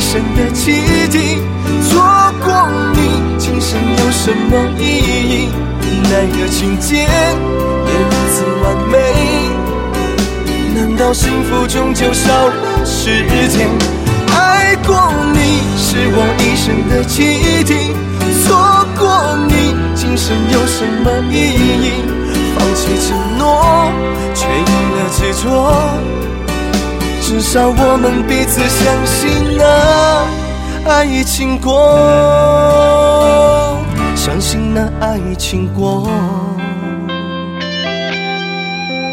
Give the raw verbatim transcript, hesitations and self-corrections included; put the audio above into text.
生的契机，错过你，今生有什么意义？奈何情节也如此完美，难道幸福终究少了时间？爱过你是我一生的契机，错过你，今生有什么意义？放弃承诺，却有了执着，至少我们彼此相信那爱情过，相信那爱情过。